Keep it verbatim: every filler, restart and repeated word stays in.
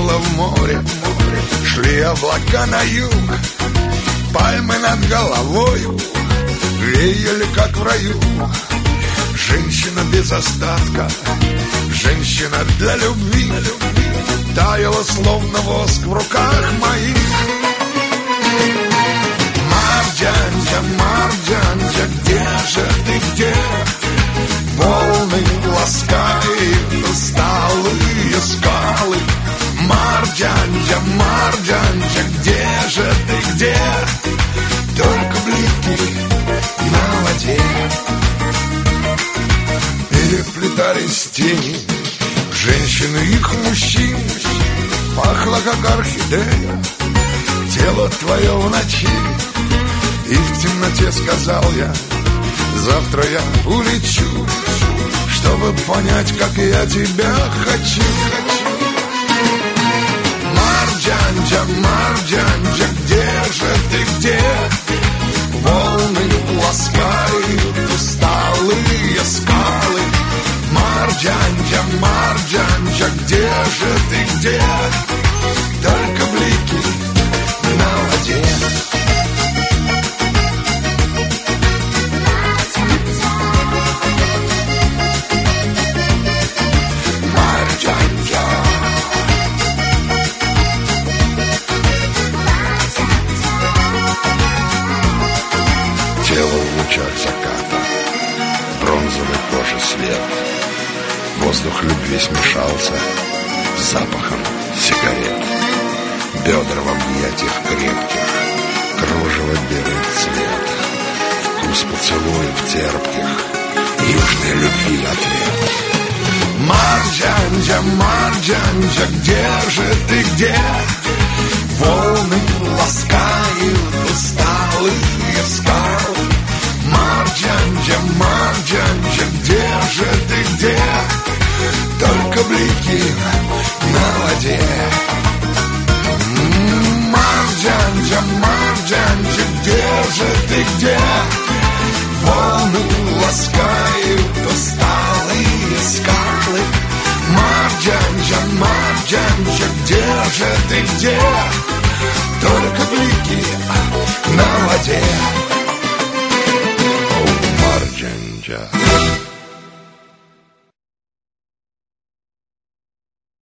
тонула в море. Шли облака на юг, пальмы над головой веяли, как в раю. Женщина без остатка, женщина для любви, таяла, словно воск в руках моих. Марджанджа, Марджанджа, где же ты, где? Волны ласкают усталые скалы. Марджанджа, Марджанджа, где же ты, где? Только блики на воде. Переплетались тени женщин и их мужчин. Пахло, как орхидея, тело твое в ночи. И в темноте сказал я: завтра я улечу, чтобы понять, как я тебя хочу. Марджанджа, Марджанджа, где же ты, где? Волны ласкают усталые скалы. Марджанджа, Марджанджа, где же ты, где? Только блики на воде. Тело в лучах заката, бронзовой кожи свет. Воздух любви смешался с запахом сигарет. Бедра в объятиях крепких, кружево белый цвет. Вкус поцелуев терпких, южной любви ответ. Марджанджа, Марджанджа, где же ты, где? Волны ласкают усталые скалы. Марджанджа, Марджанджа, где же ты, где? Только блики на воде. Марджанджа, Марджанджа, где же ты, где? Волны ласкают усталые скалы. Марджанджа, Марджанджа, где же ты, где? Только блики на воде. О, Марджанджа.